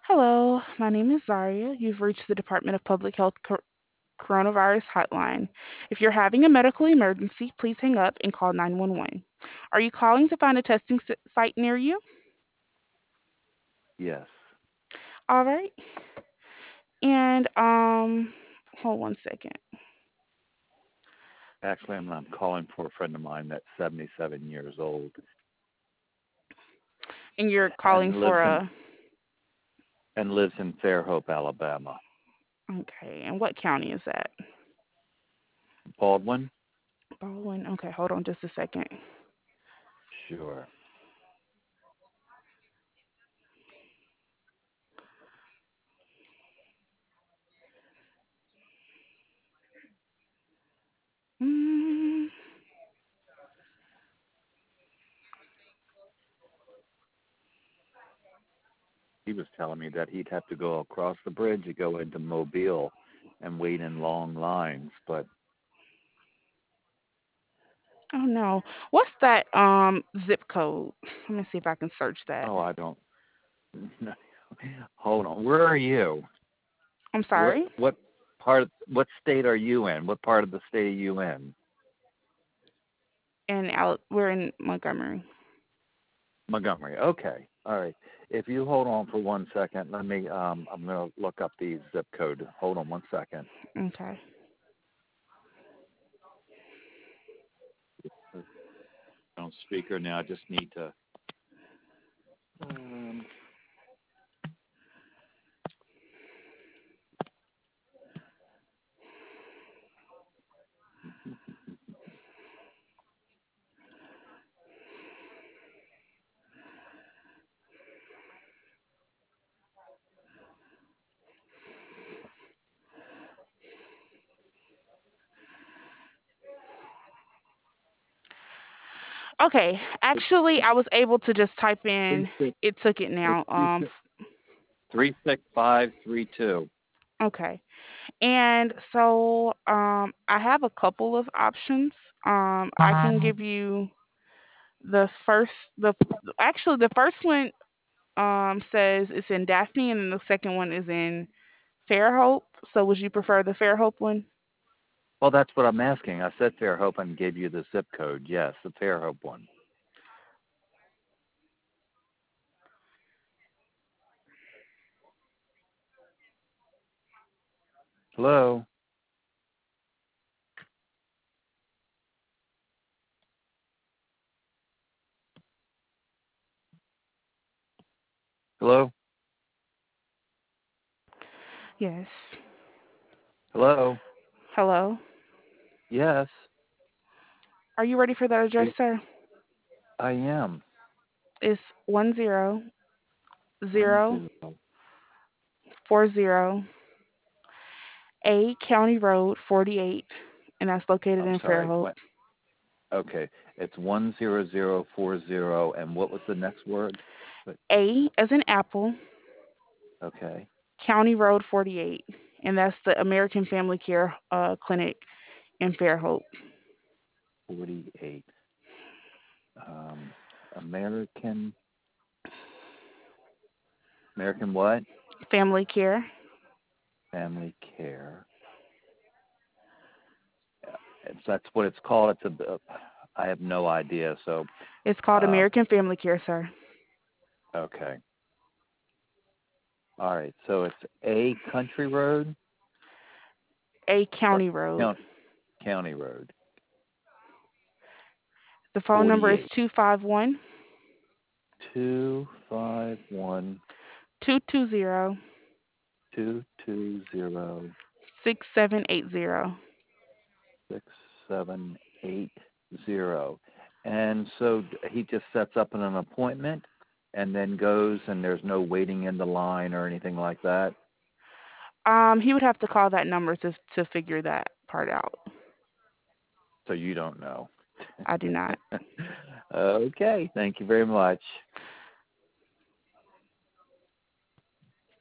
Hello, my name is Zaria. You've reached the Department of Public Health Coronavirus Hotline. If you're having a medical emergency, please hang up and call 911. Are you calling to find a testing site near you? Yes. All right. And hold one second. Actually, I'm calling for a friend of mine that's 77 years old And you're calling and for a lives in Fairhope, Alabama. okay. And what county is that? Baldwin? Baldwin. Okay, hold on just a second. Sure. Mm, He was telling me that he'd have to go across the bridge to go into Mobile and wait in long lines, but oh no. What's that zip code? Let me see if I can search that. oh, I don't. Hold on. Where are you? I'm Where? sorry. What state are you in? What part of the state are you in? We're in Montgomery. Montgomery. Okay. All right. If you hold on for 1 second, let me. I'm gonna look up the zip code. Hold on 1 second. Okay. On speaker now. I just need to. Um, Okay. Actually, I was able to just type three in. six. It took it It's now. 36532. Okay. And so I have a couple of options. I can give you the first the actually the first one says it's in Daphne and then the second one is in Fairhope. So would you prefer the Fairhope one? Well, that's what I'm asking. I said Fairhope and gave you the zip code. Yes, the Fairhope one. Hello. Hello. Yes. Hello. Hello. Yes, Are you ready for that address, sir? I am. It's 1004040 One zero. A County Road 48, and that's located I'm in sorry. Fairhope. What? Okay. It's 10040. And what was the next word? But A as in Apple, okay. County Road 48, and that's the American Family Care Clinic in Fairhope. 48. Um, American. American what? Family Care. Family care. That's what it's called. I have no idea. So, It's called uh, American Family Care, sir. okay. All right. So it's a country road A or County Road. count, county road. The phone number is 48. 251 251 220 220 6780. 6780. And so he just sets up an appointment and then goes, and there's no waiting in the line or anything like that. He would have to call that number to figure that part out. So you don't know. I do not. Okay, thank you very much.